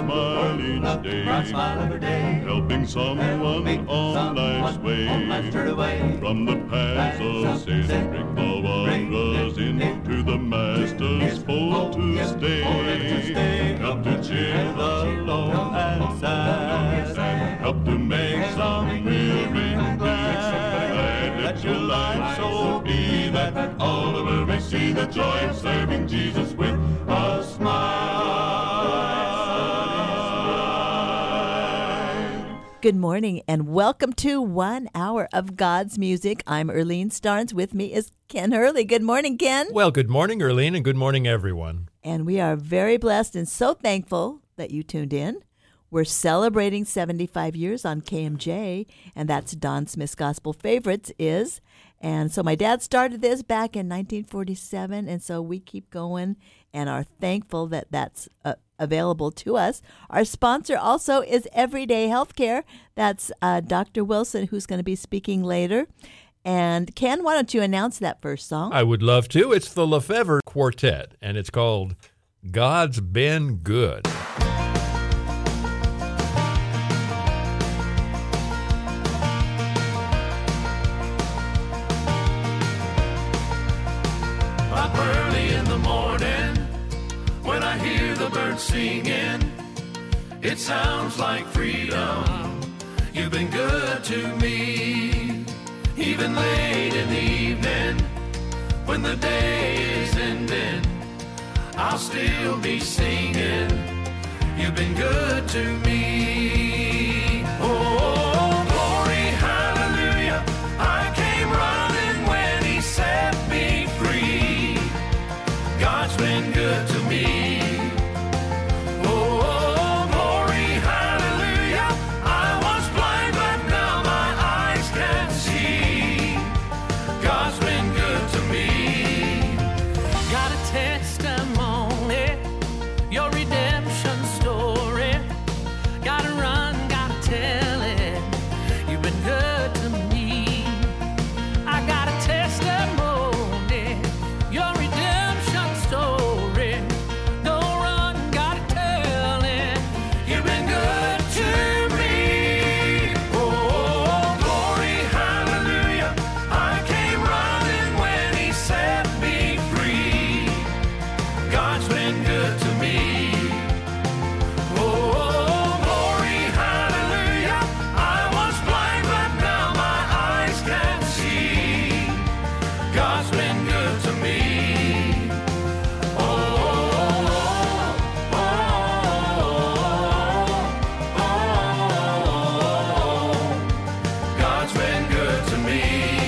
smile each day, helping someone on life's way, from the paths of sin, bring the wanderers into the Master's fold to stay. Help to cheer the lone and sad, help to make some weary glad. Let your life so be that all of us may see the joy of serving Jesus with a smile. Good morning and welcome to 1 hour of God's music. I'm Earlene Starnes. With me is Ken Hurley. Good morning, Ken. Well, good morning, Earlene, and good morning, everyone. And we are very blessed and so thankful that you tuned in. We're celebrating 75 years on KMJ, and that's Don Smith's Gospel Favorites is. And so my dad started this back in 1947, and so we keep going and are thankful that that's available to us. Our sponsor also is Everyday Healthcare. That's Dr. Wilson, who's going to be speaking later. And Ken, why don't you announce that first song? I would love to. It's the Lefevre Quartet, and it's called God's Been Good. Up early in the morning, when I hear the birds singing, it sounds like freedom. You've been good to me, even late in the evening, when the day is ending, I'll still be singing. You've been good to me. Oh, glory, hallelujah. I came running when he set me free. God's been good to me. Oh, glory, hallelujah. I was blind, but now my eyes can see. God's been good to me. Got a testimony, your redemption story. Gotta run, gotta tell it. You've been good to me. I got a testimony, your redemption story. Go run, gotta tell it. You've been good to me. Oh, glory, hallelujah. I came running when he set me free. God's been good to me. Oh, glory, hallelujah. I was blind, but now my eyes can see. God's been good to me. Oh, oh, oh, oh, God's been good to me.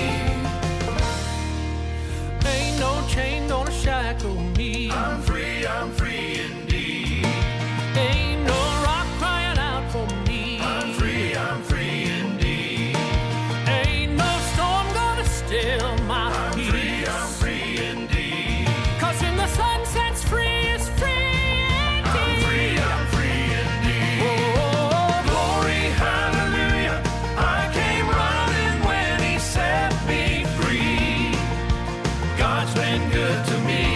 Ain't no chain gonna shackle me. I'm free indeed. Ain't no rock crying out for me. I'm free indeed. Ain't no storm gonna still my peace. I'm free indeed. 'Cause when the sun sets free, it's free indeed. I'm free indeed. Oh, glory, hallelujah. I came running when he set me free. God's been good to me.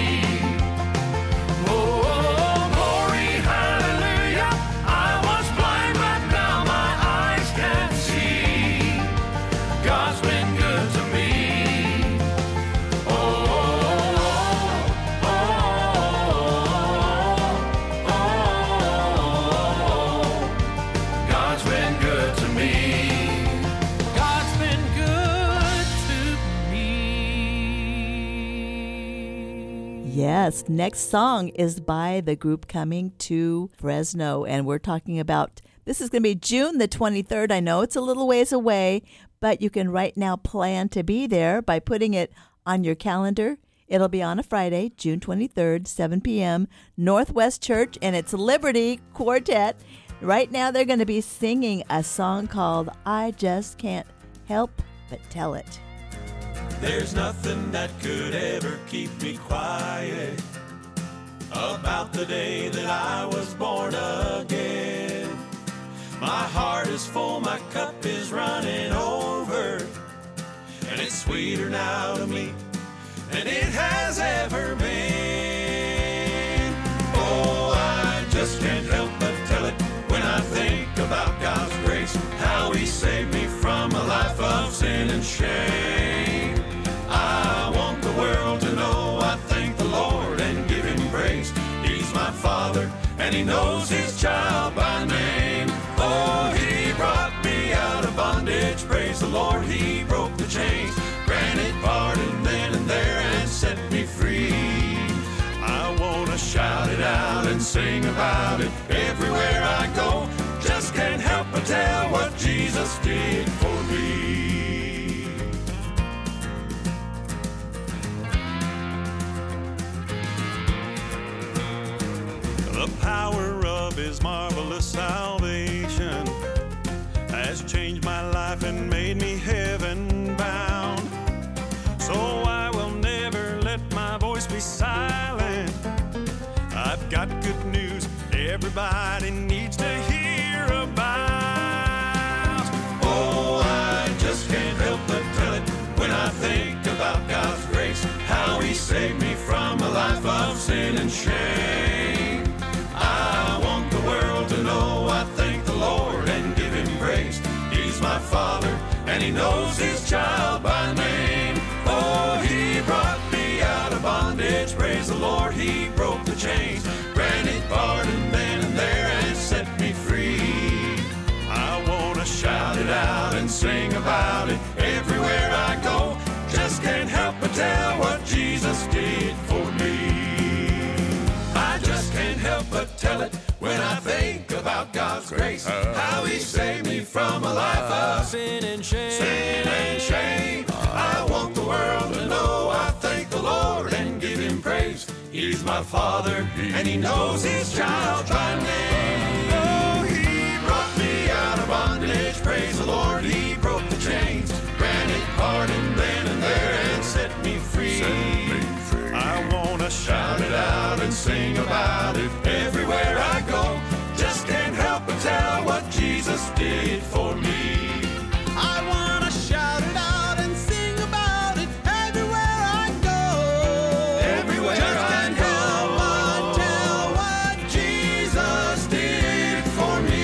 Oh, glory, hallelujah. I was blind, but now my eyes can see. God's been good to me. Oh, oh, oh, oh, God's been good to me. God's been good to me. Yes, next song is by the group coming to Fresno, and we're talking about, this is going to be June the 23rd. I know it's a little ways away, but you can right now plan to be there by putting it on your calendar. It'll be on a Friday, June 23rd, 7 p.m., Northwest Church, and it's Liberty Quartet. Right now they're going to be singing a song called I Just Can't Help But Tell It. There's nothing that could ever keep me quiet about the day that I was born again. My heart is full, my cup is running over, and it's sweeter now to me than it has ever been. Oh, I just can't help but tell it. shame. I want the world to know I thank the Lord and give him praise. He's my Father, and he knows his child by name. Oh, he brought me out of bondage. Praise the Lord, he broke the chains, granted pardon then and there, and set me free. I want to shout it out and sing about it everywhere I go. Just can't help but tell what Jesus did for me. The power of his marvelous salvation has changed my life and made me heaven bound. So I will never let my voice be silent. I've got good news everybody needs to hear about. Oh, I just can't help but tell it when I think about God's grace, how he saved me from a life of sin and shame. I want the world to know I thank the Lord and give him praise. He's my Father, and he knows his child by name. Oh, he brought me out of bondage. Praise the Lord, he broke the chains, granted pardon then and there, and set me free. I want to shout it out and sing about it everywhere I go. Just can't help but tell what Jesus did for me. I just can't help but tell it when I think about God's grace, how he saved me from a life of sin and shame. Sin and shame. I want the world to know I thank the Lord and give him praise. He's my Father, and he knows his child by name. Oh, he brought me out of bondage. Praise the Lord, he broke the chains, granted pardon then and there, and set me free. I want to shout it out and sing about it everywhere I go. Just can't help but tell what Jesus did for me. I want to shout it out and sing about it everywhere I go. Everywhere just can't help but tell what Jesus did for me.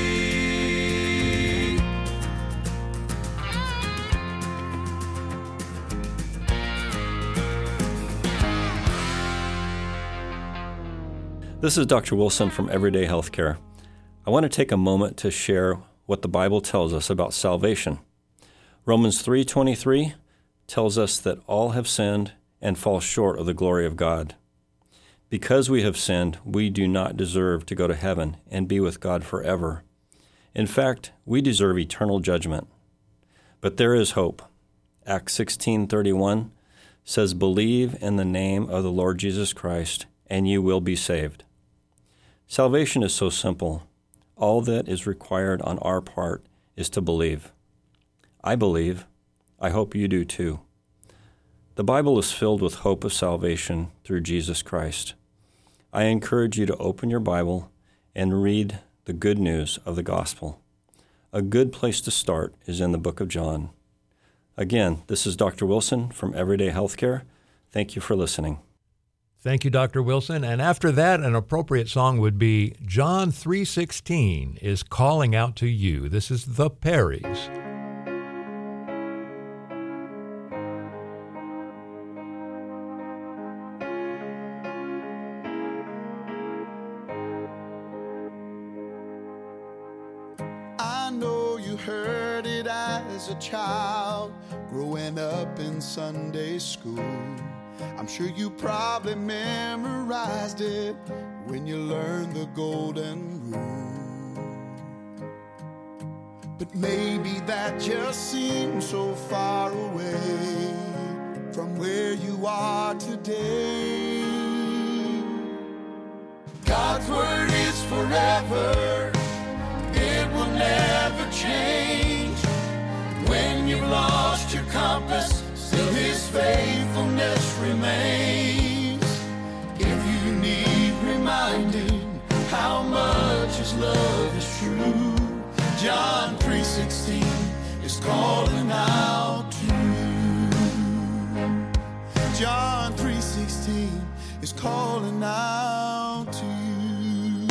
This is Dr. Wilson from Everyday Healthcare. I want to take a moment to share what the Bible tells us about salvation. Romans 3:23 tells us that all have sinned and fall short of the glory of God. Because we have sinned, we do not deserve to go to heaven and be with God forever. In fact, we deserve eternal judgment. But there is hope. Acts 16:31 says, "Believe in the name of the Lord Jesus Christ, and you will be saved." Salvation is so simple. All that is required on our part is to believe. I believe. I hope you do too. The Bible is filled with hope of salvation through Jesus Christ. I encourage you to open your Bible and read the good news of the gospel. A good place to start is in the book of John. Again, this is Dr. Wilson from Everyday Healthcare. Thank you for listening. Thank you, Dr. Wilson. And after that, an appropriate song would be John 3:16 is calling out to you. This is the Perrys. I know you heard it as a child, growing up in Sunday school. I'm sure you probably memorized it when you learned the golden rule. But maybe that just seems so far away from where you are today. God's word is forever. It will never change. When you've lost your compass, still his faithfulness remains. If you need reminding how much his love is true, John 3:16 is calling out to you. John 3:16 is calling out to you.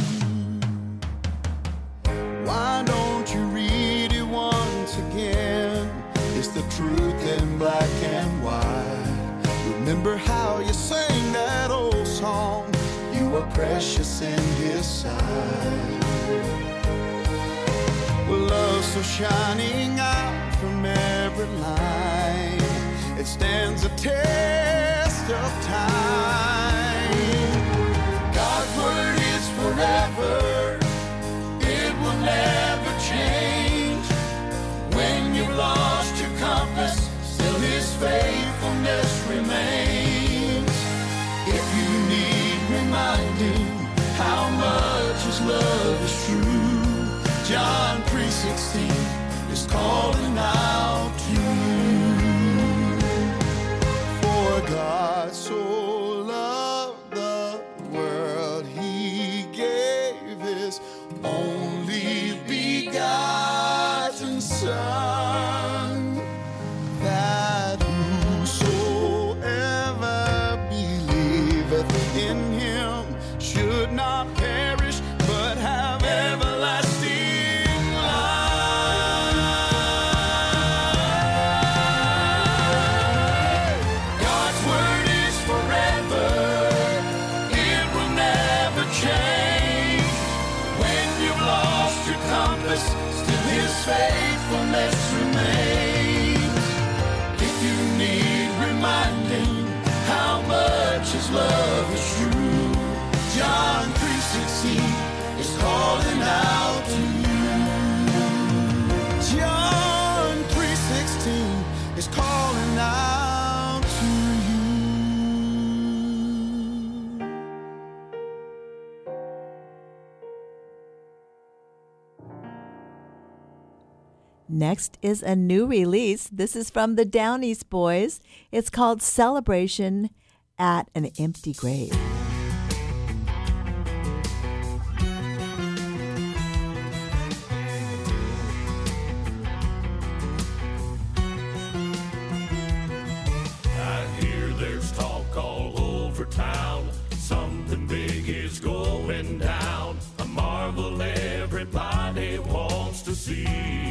Why don't you read it once again? It's the truth in black and white. Remember how you sang that old song, you were precious in His sight. With love so shining out from every line, it stands a test of time. God's word is forever, it will never change. When you've lost your compass, still His faithfulness remains. If you need reminding how much His love is true, John 3:16 is calling out to you. For God so loved the world, He gave His only begotten Son, that whosoever believeth in Him should not perish, but have everlasting life. God's word is forever, it will never change. When you've lost your compass, still His faithfulness remains. If you need reminding how much His love is true, John 3:16 is calling out to you. John 3:16 is calling out to you. Next is a new release. This is from the Down East Boys. It's called Celebration at an Empty Grave. I hear there's talk all over town. Something big is going down. A marvel everybody wants to see.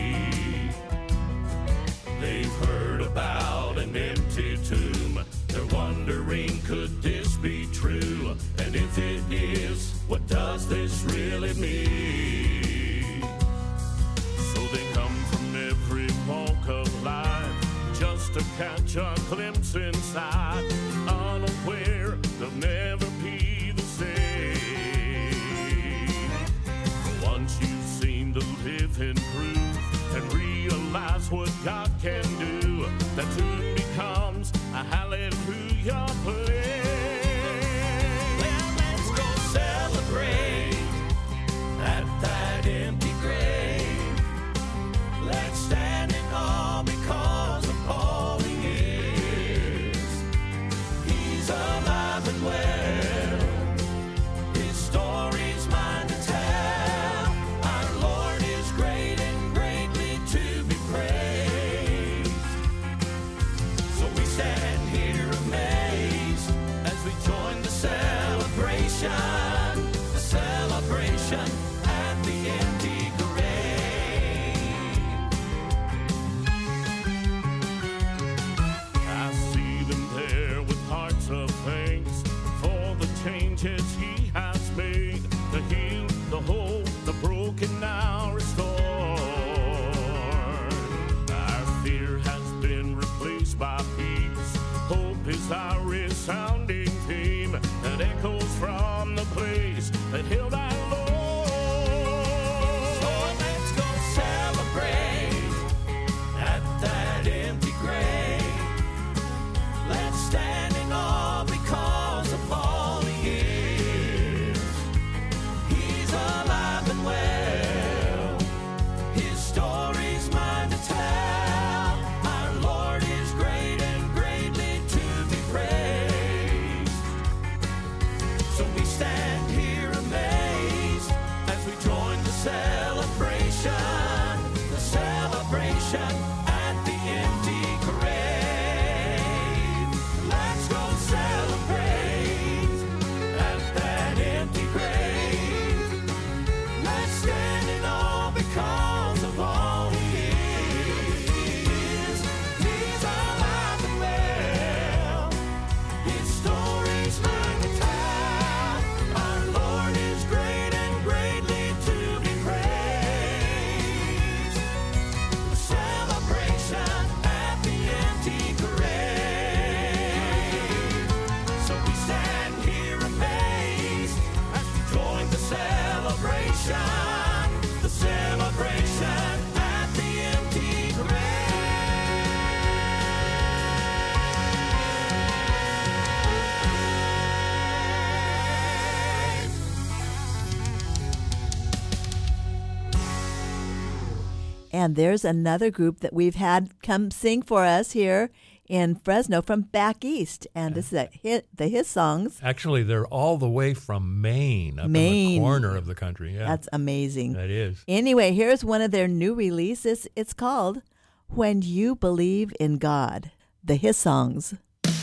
They've heard about an empty tomb. They're wondering, could this be true? And if it is, what does this really mean? So they come from every walk of life just to catch a glimpse inside, unaware they'll never be the same. Once you've seen the living proof and realize what God can do, that tune becomes a hallelujah praise. Well, let's go celebrate at that empty grave. Let's stand in awe because of all He is. He's alive and well. His story's mine to tell. Our Lord is great and greatly to be praised. So we stand here amazed as we join the celebration at the empty grave. I see them there with hearts of thanks for the changes He has made. The healed, the whole, the broken now restored. Our fear has been replaced by peace. Hope is our resounding theme that echoes from the place that held our Lord. So let's go celebrate at that empty grave. Let's stand in awe because of all He is. He's alive and well. His story's mine to tell. Our Lord is great and greatly to be praised. And there's another group that we've had come sing for us here in Fresno from back east. And this is the His Songs. Actually, they're all the way from Maine, up in the corner of the country. Yeah. That's amazing. That is. Anyway, here's one of their new releases. It's called When You Believe in God, the His Songs.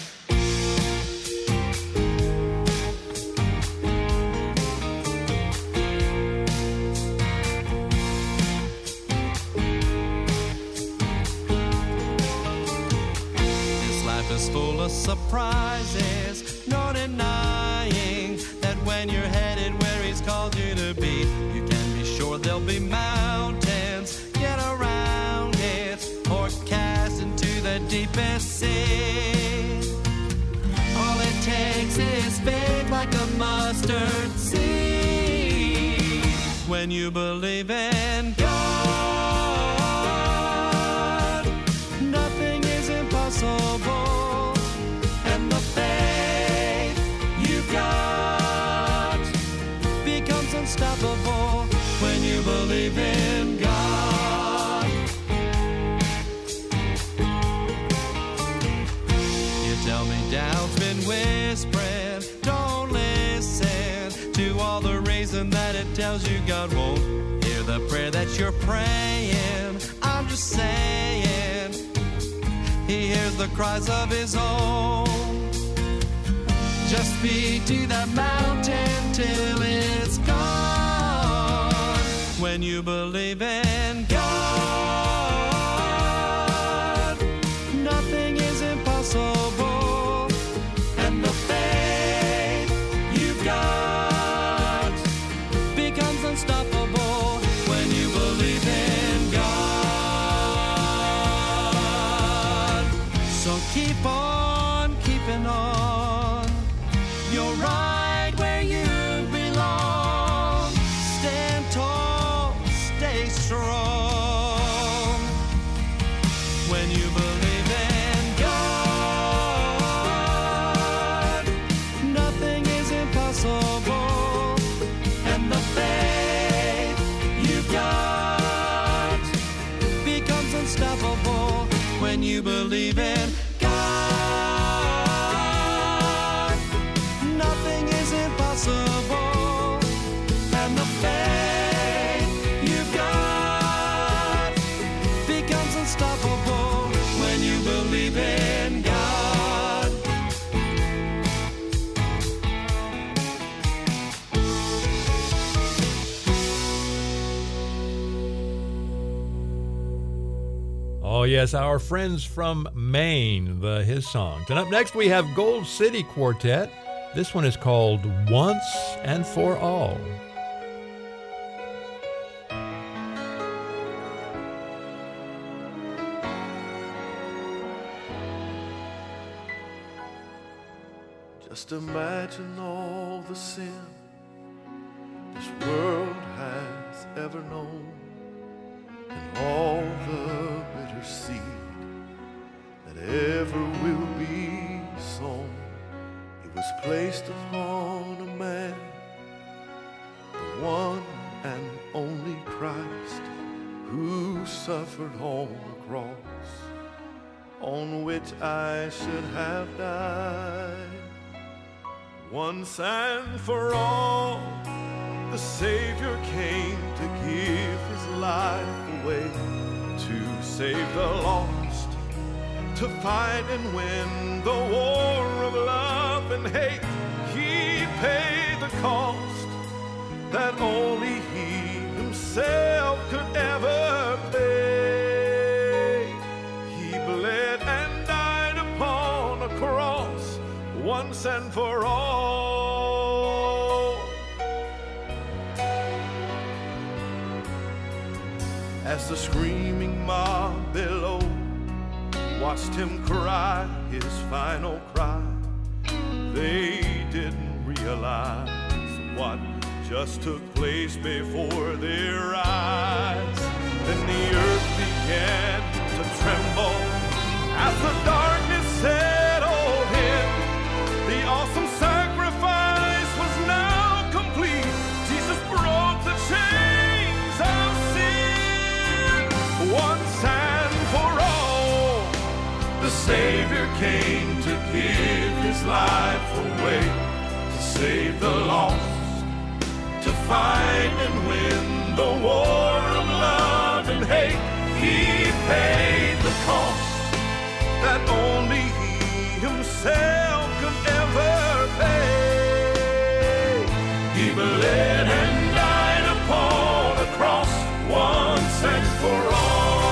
Is full of surprises, no denying that when you're headed where he's called you to be, you can be sure there'll be mountains, get around it, or cast into the deepest sea. All it takes is faith like a mustard seed. When you believe in God, nothing is impossible. Unstoppable when you believe in God. You tell me doubt's been whispering, don't listen to all the reason that it tells you God won't hear the prayer that you're praying. I'm just saying, he hears the cries of his own. Just speak to that mountain till it's gone. When you believe in God, nothing is impossible. And the faith you've got becomes unstoppable when you believe in God. So keep on keeping on. You're right where you belong. Stand tall, stay strong. When you believe in God, nothing is impossible. And the faith you've got becomes unstoppable when you believe in God. And the faith you've got becomes unstoppable when you believe in God. Oh, yes, our friends from Maine, the His Songs. And up next we have Gold City Quartet. This one is called Once and For All. Just imagine all the sin this world has ever known, and all the bitter seed that ever will be sown. It was placed upon a man, the one and only Christ, who suffered on the cross on which I should have died. Once and for all, the Savior came to give his life away, to save the lost, to fight and win the war of love and hate. He paid the cost that only he himself could ever pay. He bled and died upon a cross once and for all. As the screaming mob below watched him cry his final cry, they didn't realize what just took place before their eyes. Then the earth began to tremble as the darkness settled in. The awesome sacrifice was now complete. Jesus broke the chains of sin. came to give his life away, to save the lost, to fight and win the war of love and hate. He paid the cost that only he himself could ever pay. He bled and died upon a cross once and for all.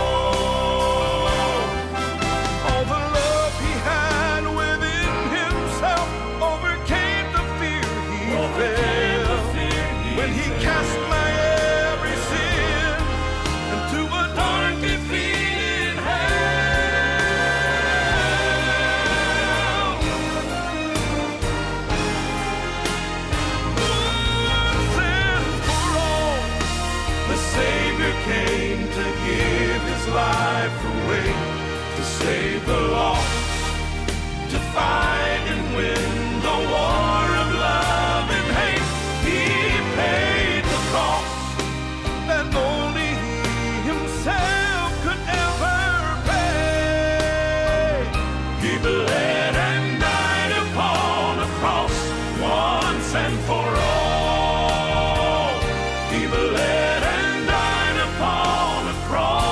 Life away to save the lost, to fight and win the war of love and hate. He paid the cost that only he himself could ever pay. He bled and died upon a cross once and for all. He bled and died upon a cross.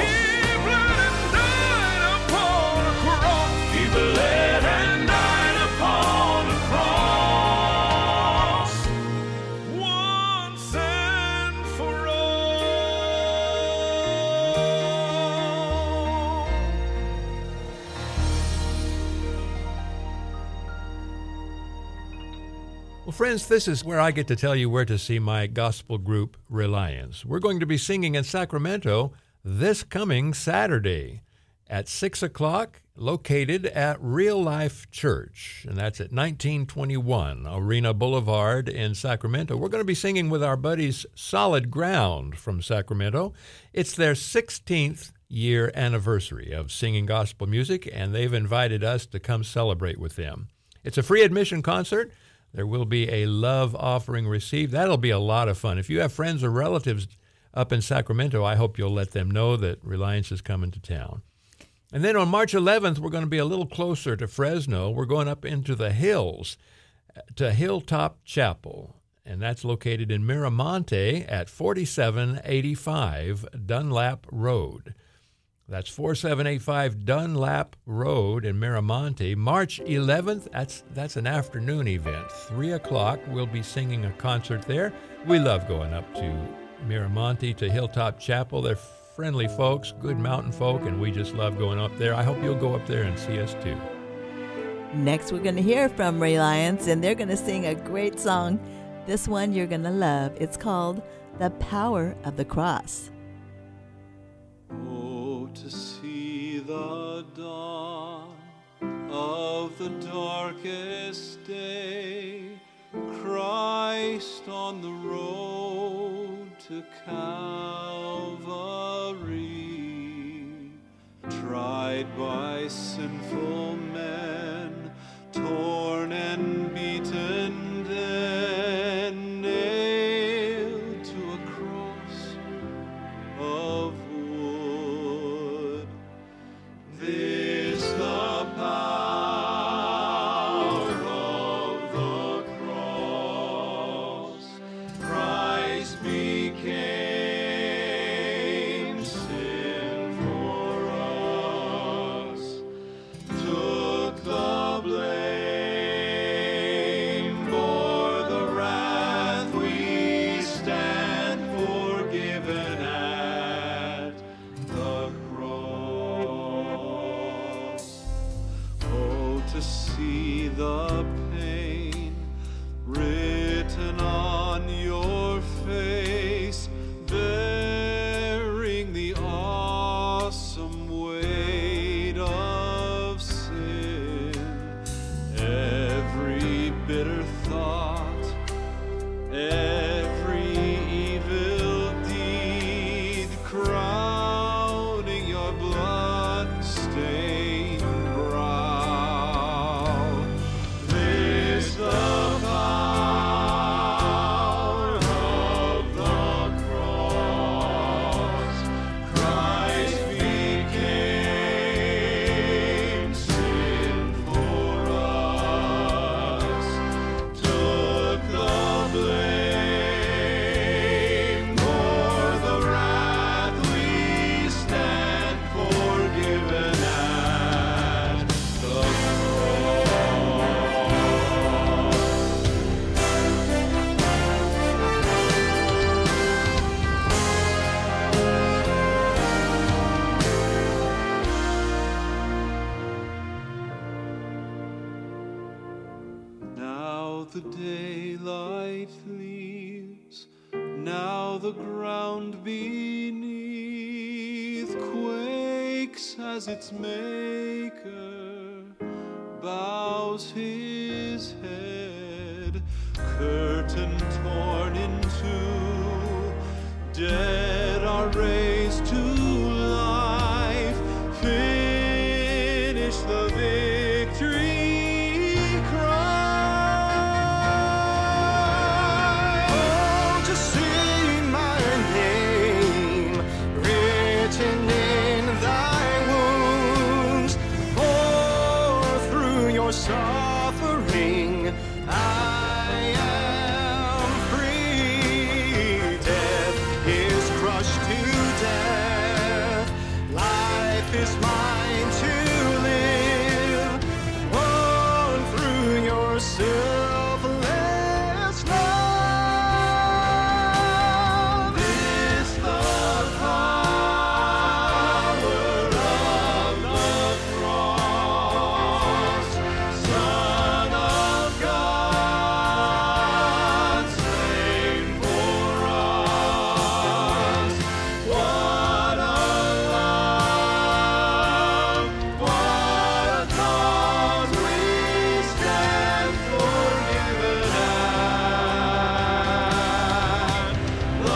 Friends, this is where I get to tell you where to see my gospel group, Reliance. We're going to be singing in Sacramento this coming Saturday at 6 o'clock, located at Real Life Church, and that's at 1921 Arena Boulevard in Sacramento. We're going to be singing with our buddies Solid Ground from Sacramento. It's their 16th year anniversary of singing gospel music, and they've invited us to come celebrate with them. It's a free admission concert. There will be a love offering received. That'll be a lot of fun. If you have friends or relatives up in Sacramento, I hope you'll let them know that Reliance is coming to town. And then on March 11th, we're going to be a little closer to Fresno. We're going up into the hills to Hilltop Chapel, and that's located in Miramonte at 4785 Dunlap Road. That's 4785 Dunlap Road in Miramonte. March 11th, that's an afternoon event. 3 o'clock, we'll be singing a concert there. We love going up to Miramonte, to Hilltop Chapel. They're friendly folks, good mountain folk, and we just love going up there. I hope you'll go up there and see us too. Next, we're going to hear from Reliance, and they're going to sing a great song. This one you're going to love. It's called The Power of the Cross. To see the dawn of the darkest day, Christ on the road to Calvary, tried by sinful men, torn and beaten, then nailed to a cross of this the power of the cross. Christ became sin for us, took the blame, bore the wrath we stand forgiven at the cross. To see the pain written on your face, bearing the awesome weight of sin, every bitter thought, every evil deed, crowning your blood-stained brow. This the daylight leaves, now the ground beneath quakes as its maker bows his head. Curtain torn in two, dead are raised to life. Finish the victory cry. Oh, to see my name written in thy wounds, for through your suffering I am free. Death is crushed to death, life is mine to live. Born through your selfless love. This the power of the cross, Son of God, slain for us. What a love, what a cause, we stand forgiven at the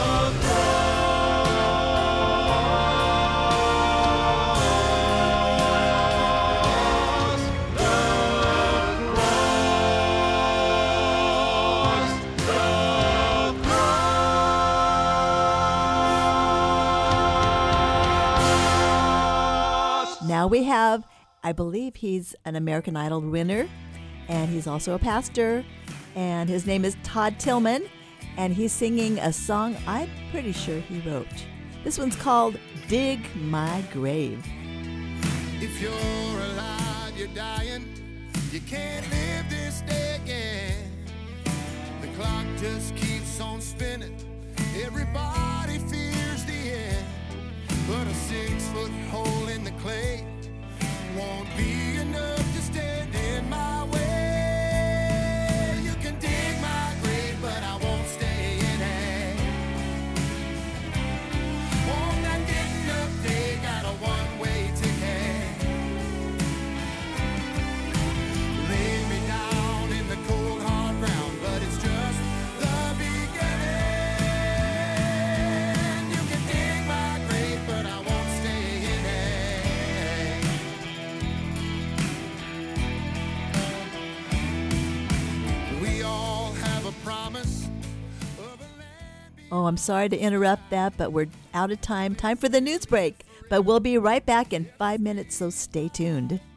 cross, Now we have, I believe he's an American Idol winner, and he's also a pastor, and his name is Todd Tillman, and he's singing a song I'm pretty sure he wrote. This one's called Dig My Grave. If you're alive, you're dying. You can't live this day again. The clock just keeps on spinning. Everybody fears the end. But a 6-foot hole in the clay won't be enough to stand in my way. You can dig my grave, but I won't stay in it. On that getting up day, got a one-way ticket. Lay me down in the cold hard ground, but it's just the beginning. You can dig my grave, but I won't stay in it. We all have a promise of a land. Oh, I'm sorry to interrupt that, but we're out of time. Time for the news break. But we'll be right back in 5 minutes, so stay tuned.